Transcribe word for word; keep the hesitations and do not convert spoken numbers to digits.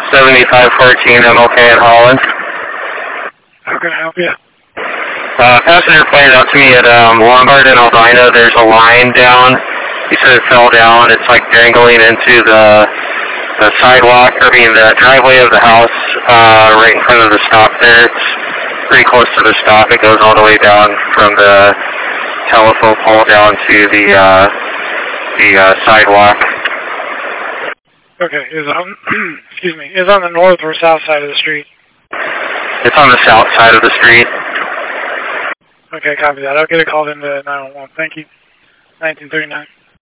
seventy-five fourteen M L K in Holland. How can I help you? Uh, passenger pointed out to me at um, Lombard and Albina, there's a line down. He said it fell down. It's like dangling into the the sidewalk, I mean the driveway of the house, uh, right in front of the stop there. It's pretty close to the stop. It goes all the way down from the telephone pole down to the uh, the uh, sidewalk. Okay, is on excuse me, is on the north or south side of the street? It's on the south side of the street. Okay, copy that. I'll get it called into nine one one. Thank you. nineteen thirty-nine.